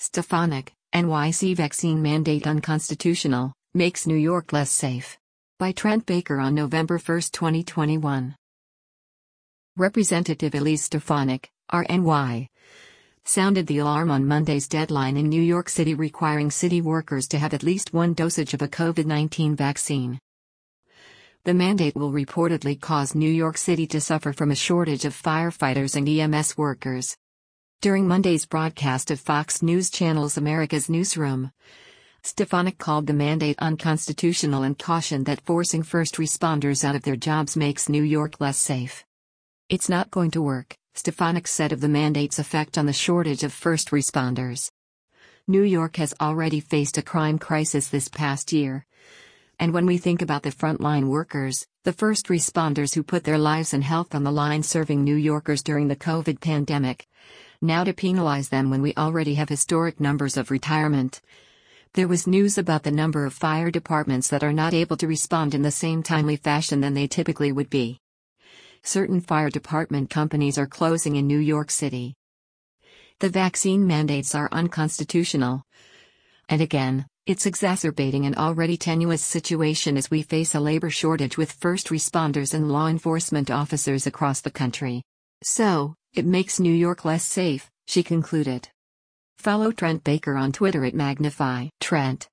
Stefanik, NYC vaccine mandate unconstitutional, makes New York less safe. By Trent Baker on November 1, 2021. Representative Elise Stefanik, RNY, sounded the alarm on Monday's deadline in New York City requiring city workers to have at least one dosage of a COVID-19 vaccine. The mandate will reportedly cause New York City to suffer from a shortage of firefighters and EMS workers. During Monday's broadcast of Fox News Channel's America's Newsroom, Stefanik called the mandate unconstitutional and cautioned that forcing first responders out of their jobs makes New York less safe. "It's not going to work," Stefanik said of the mandate's effect on the shortage of first responders. New York has already faced a crime crisis this past year. And when we think about the frontline workers, the first responders who put their lives and health on the line serving New Yorkers during the COVID pandemic, now to penalize them when we already have historic numbers of retirement. There was news about the number of fire departments that are not able to respond in the same timely fashion than they typically would be. Certain fire department companies are closing in New York City. The vaccine mandates are unconstitutional. And again, it's exacerbating an already tenuous situation as we face a labor shortage with first responders and law enforcement officers across the country. So, it makes New York less safe, she concluded. Follow Trent Baker on Twitter at Magnify Trent.